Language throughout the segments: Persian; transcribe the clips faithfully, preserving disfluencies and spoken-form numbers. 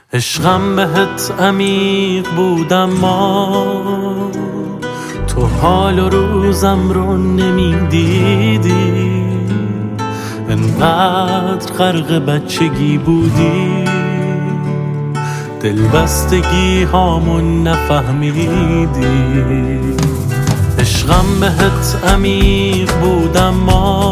عشقم بهت عمیق بود اما تو حال و روزم رو نمیدیدی، انقدر غرق بچگی بودی دلبستگی هامون نفهمیدی. عشقم بهت عمیق بود اما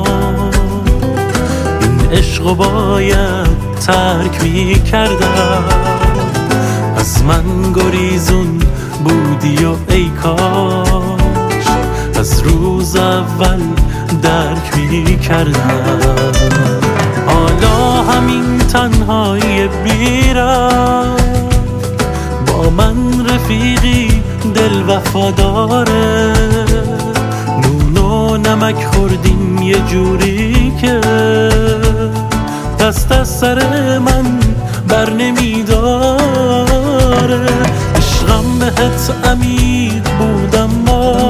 این عشقو باید ترک می کردم، از من گریزون بودی و ای کاش از روز اول درک می کردم. حالا همین تنهایی بیرم با من رفیقی دل وفاداره، نون و نمک خوردیم یه جوری که دست از سر من بر نمیداره. عشقم بهت عمیق بود اما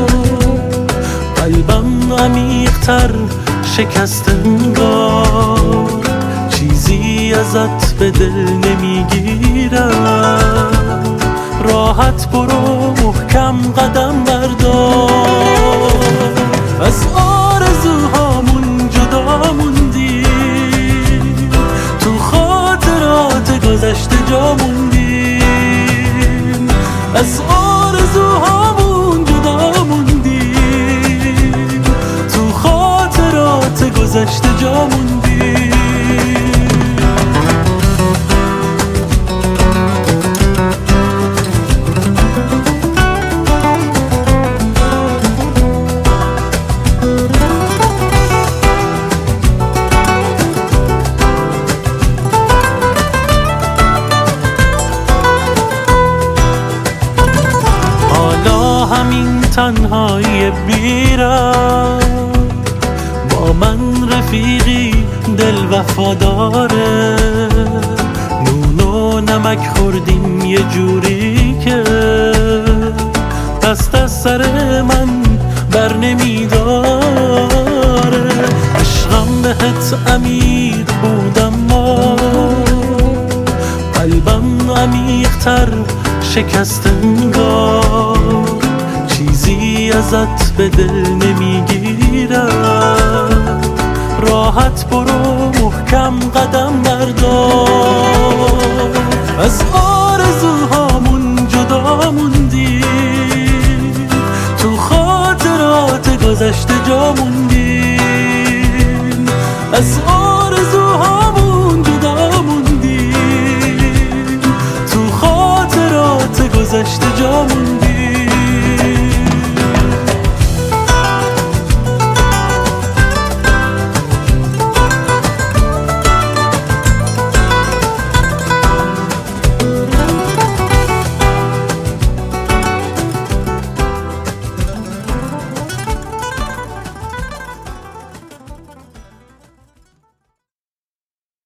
قلبم عمیق‌تر شکست انگار، چیزی ازت به دل نمیگیرم، راحت برو محکم قدم بردار. از آرزوهامون جدا موندیم، تو خاطرات گذشته جا موندیم، از آرزوهامون جدا موندیم، تو خاطرات گذشته جا موندیم. همین تنهایی بیرم با من رفیقی دل وفاداره، نون و نمک خوردیم یه جوری که دست از سر من بر نمیداره. عشقم بهت عمیق بود اما قلبم عمیق‌تر شکست انگار، چیزی ازت به دل نمیگیرم، راحت برو محکم قدم بردار.